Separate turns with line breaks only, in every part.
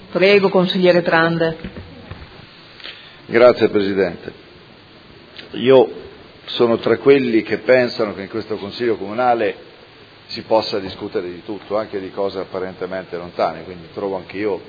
Prego, consigliere Tranda.
Grazie Presidente. Io sono tra quelli che pensano che in questo Consiglio Comunale si possa discutere di tutto, anche di cose apparentemente lontane, quindi trovo anch'io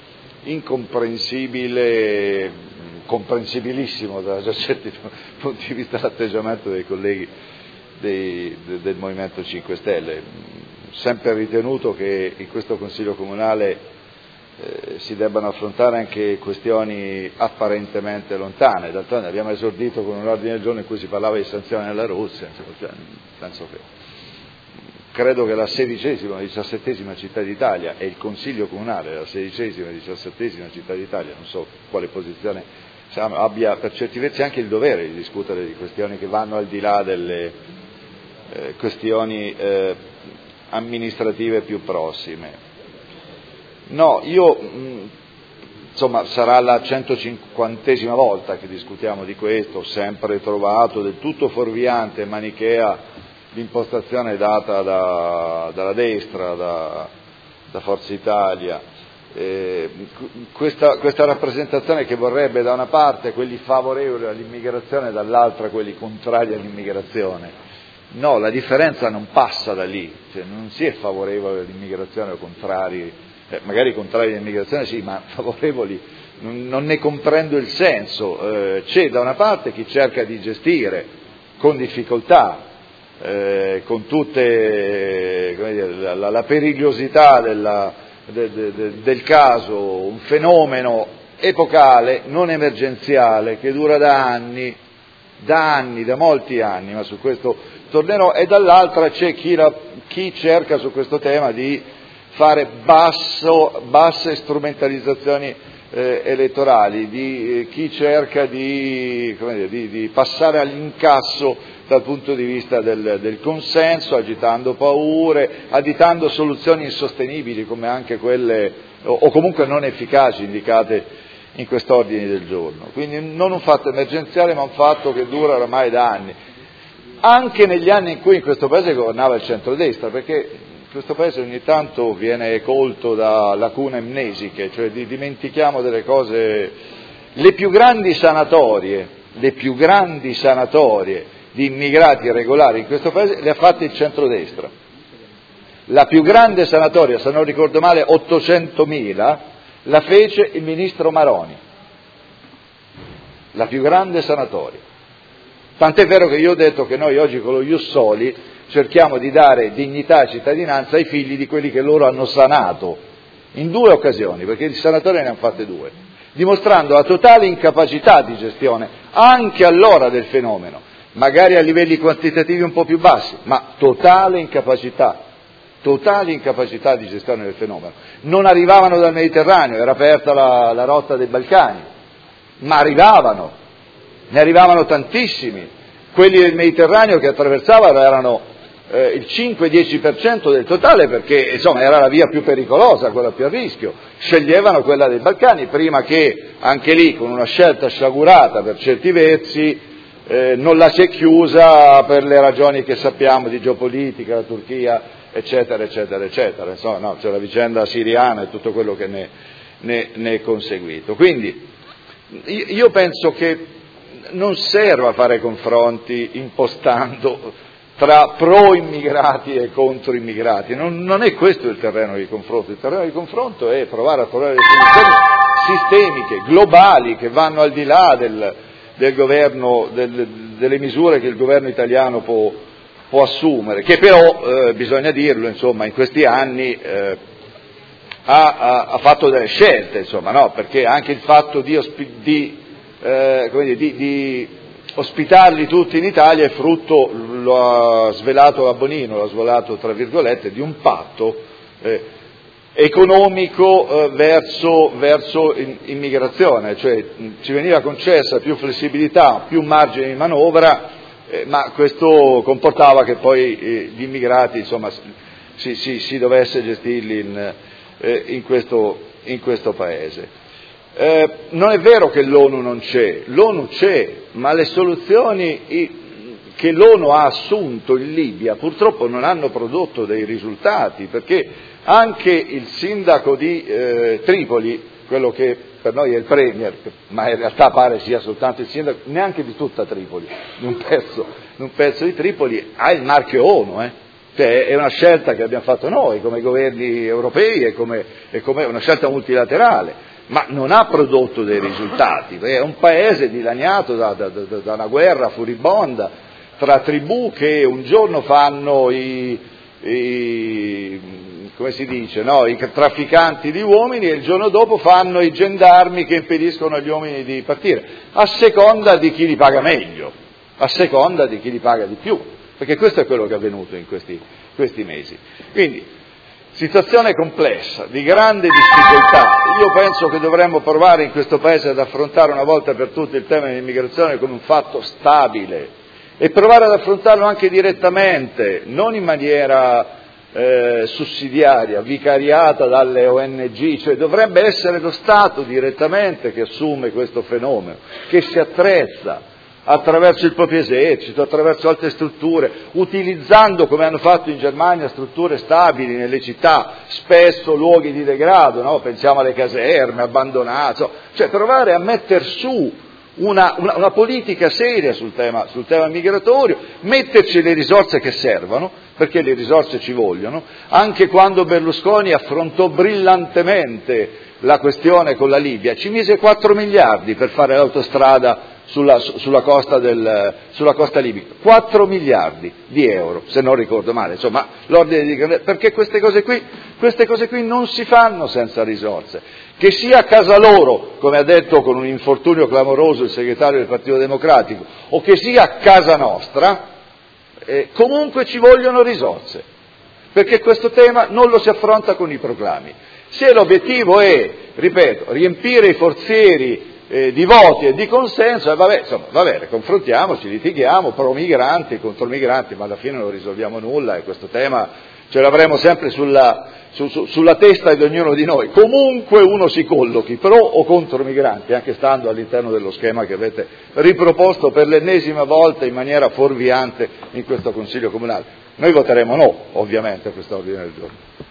incomprensibile, comprensibilissimo da certi punti di vista l'atteggiamento dei colleghi del Movimento 5 Stelle. Sempre ritenuto che in questo Consiglio Comunale si debbano affrontare anche questioni apparentemente lontane. D'altronde abbiamo esordito con un ordine del giorno in cui si parlava di sanzioni alla Russia, penso che credo che la 16ª e 17ª città d'Italia e il Consiglio Comunale la 16ª e 17ª città d'Italia, non so quale posizione abbia per certi versi anche il dovere di discutere di questioni che vanno al di là delle questioni amministrative più prossime. No, insomma, sarà la 150ª volta che discutiamo di questo, ho sempre trovato del tutto fuorviante e manichea l'impostazione data dalla destra, da Forza Italia, questa rappresentazione che vorrebbe da una parte quelli favorevoli all'immigrazione e dall'altra quelli contrari all'immigrazione. No, la differenza non passa da lì, cioè non si è favorevoli all'immigrazione o contrari. Magari contrari all'immigrazione sì, ma favorevoli non ne comprendo il senso. C'è da una parte chi cerca di gestire con difficoltà, con tutte la perigliosità del caso, un fenomeno epocale, non emergenziale, che dura da anni, da molti anni, ma su questo tornerò, e dall'altra c'è chi cerca su questo tema di fare basse strumentalizzazioni elettorali, di chi cerca di passare all'incasso dal punto di vista del consenso, agitando paure, additando soluzioni insostenibili come anche quelle, o comunque non efficaci, indicate in quest'ordine del giorno. Quindi non un fatto emergenziale, ma un fatto che dura oramai da anni, anche negli anni in cui in questo Paese governava il centrodestra, perché questo Paese ogni tanto viene colto da lacune amnesiche, cioè dimentichiamo delle cose. Le più grandi sanatorie di immigrati irregolari in questo Paese le ha fatte il centrodestra. La più grande sanatoria, se non ricordo male 800.000, la fece il ministro Maroni. La più grande sanatoria. Tant'è vero che io ho detto che noi oggi con lo Ius Soli cerchiamo di dare dignità e cittadinanza ai figli di quelli che loro hanno sanato, in 2 occasioni, perché di sanatorie ne hanno fatte 2, dimostrando la totale incapacità di gestione, anche allora del fenomeno, magari a livelli quantitativi un po' più bassi, ma totale incapacità di gestione del fenomeno. Non arrivavano dal Mediterraneo, era aperta la rotta dei Balcani, ma ne arrivavano tantissimi. Quelli del Mediterraneo che attraversavano erano il 5-10% del totale, perché insomma era la via più pericolosa, quella più a rischio. Sceglievano quella dei Balcani, prima che anche lì, con una scelta sciagurata per certi versi, non la si è chiusa per le ragioni che sappiamo di geopolitica, la Turchia, eccetera, eccetera, eccetera. Insomma, no, c'è la vicenda siriana e tutto quello che ne è conseguito. Quindi io penso che non serva fare confronti impostando tra pro-immigrati e contro-immigrati, non è questo il terreno di confronto. Il terreno di confronto è provare a trovare le soluzioni sistemiche, globali, che vanno al di là del governo, delle misure che il governo italiano può assumere, che però, bisogna dirlo, insomma, in questi anni ha fatto delle scelte, insomma, no? Perché anche il fatto di ospitarli tutti in Italia è frutto, lo ha svelato la Bonino, lo ha svelato tra virgolette, di un patto economico verso immigrazione, cioè ci veniva concessa più flessibilità, più margine di manovra, ma questo comportava che poi gli immigrati, insomma, si dovesse gestirli in questo Paese. Non è vero che l'ONU non c'è, l'ONU c'è, ma le soluzioni che l'ONU ha assunto in Libia purtroppo non hanno prodotto dei risultati, perché anche il sindaco di Tripoli, quello che per noi è il premier, ma in realtà pare sia soltanto il sindaco, neanche di tutta Tripoli, di un pezzo di Tripoli, ha il marchio ONU, Cioè, è una scelta che abbiamo fatto noi come governi europei e come una scelta multilaterale, ma non ha prodotto dei risultati, è un paese dilaniato da una guerra furibonda tra tribù che un giorno fanno come si dice, no? I trafficanti di uomini e il giorno dopo fanno i gendarmi che impediscono agli uomini di partire, a seconda di chi li paga meglio, a seconda di chi li paga di più, perché questo è quello che è avvenuto in questi mesi. Quindi, situazione complessa, di grande difficoltà. Io penso che dovremmo provare in questo Paese ad affrontare una volta per tutte il tema dell'immigrazione come un fatto stabile e provare ad affrontarlo anche direttamente, non in maniera sussidiaria, vicariata dalle ONG, cioè dovrebbe essere lo Stato direttamente che assume questo fenomeno, che si attrezza attraverso il proprio esercito, attraverso altre strutture, utilizzando, come hanno fatto in Germania, strutture stabili nelle città, spesso luoghi di degrado, no? Pensiamo alle caserme abbandonate, cioè provare a metter su una politica seria sul tema migratorio, metterci le risorse che servono, perché le risorse ci vogliono. Anche quando Berlusconi affrontò brillantemente la questione con la Libia, ci mise 4 miliardi per fare l'autostrada sulla costa libica, 4 miliardi di euro, se non ricordo male, insomma, l'ordine di grandezza, perché queste cose qui non si fanno senza risorse. Che sia a casa loro, come ha detto con un infortunio clamoroso il segretario del Partito Democratico, o che sia a casa nostra, comunque ci vogliono risorse, perché questo tema non lo si affronta con i proclami. Se l'obiettivo è, ripeto, riempire i forzieri di voti e di consenso, va bene, confrontiamoci, litighiamo pro migranti, contro migranti, ma alla fine non risolviamo nulla e questo tema ce l'avremo sempre sulla testa di ognuno di noi. Comunque uno si collochi, pro o contro migranti, anche stando all'interno dello schema che avete riproposto per l'ennesima volta in maniera fuorviante in questo Consiglio Comunale. Noi voteremo no, ovviamente, a questo ordine del giorno.